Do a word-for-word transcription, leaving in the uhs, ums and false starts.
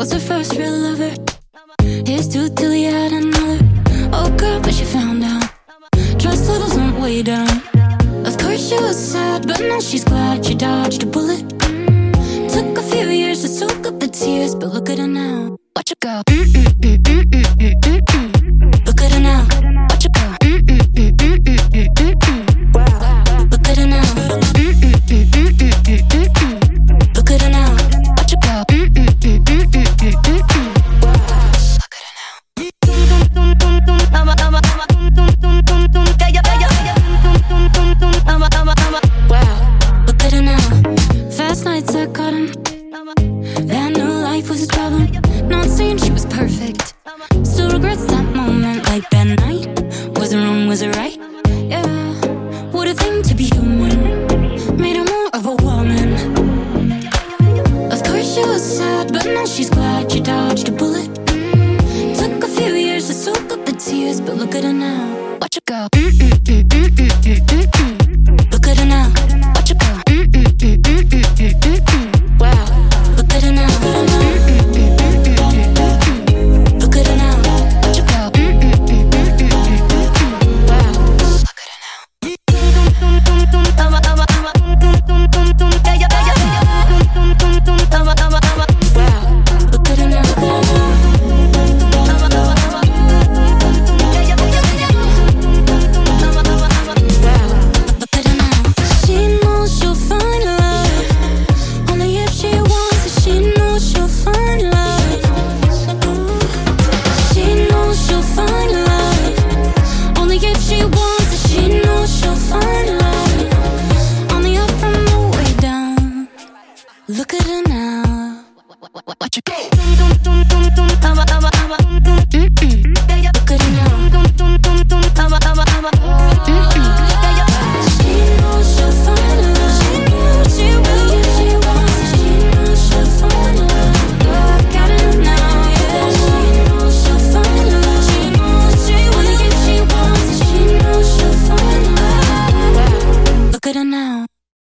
was her first real lover. Here's to till he had another. Oh girl, but she found out trust levels went way down. Of course she was sad, but now she's glad she dodged a bullet. Mm. Took a few years to soak up the tears, but look at her now. Watch her go. Mm -mm -mm -mm -mm -mm -mm. Look at her now. Watch her go. Mm -mm -mm -mm -mm -mm -mm. Wow. Look at her now. Mm -mm -mm -mm -mm -mm -mm. Look at her now. Watch her go. Mm -mm -mm -mm -mm -mm -mm. Wow. Look at her now. Wow. Look at her now. Fast nights I caught him. That new life was his problem. Not saying she was perfect, still regrets that moment. Like that night, was it wrong, was it right? Yeah, what a thing to be human. Made her more of a woman. Of course she was sad, but now she's glad she dodged a bullet. Mm. Took a few years to soak up the tears, but look at her now. Watch her go. Mm -mm.